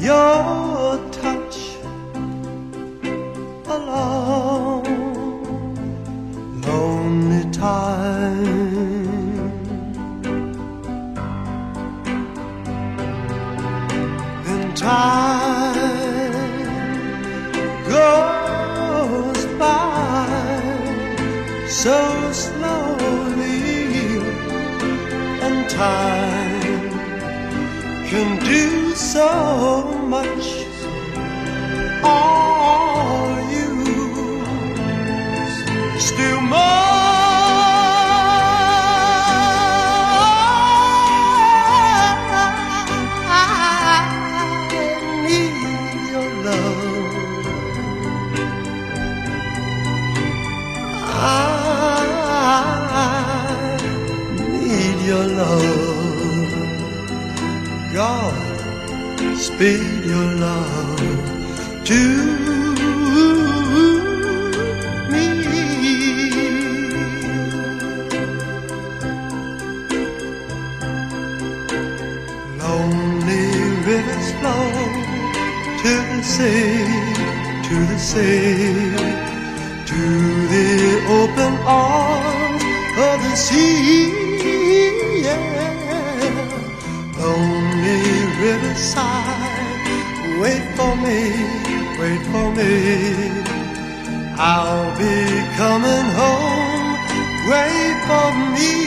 your touch a long, lonely time. Then time goes by so slowly, and time can do so much. Are you still mine? I need your love. I need your love. God, speed your love to me. Lonely rivers flow to the sea, to the sea, to the open arms of the sea. Yeah. Lonely riverside, wait for me, wait for me. I'll be coming home, wait for me.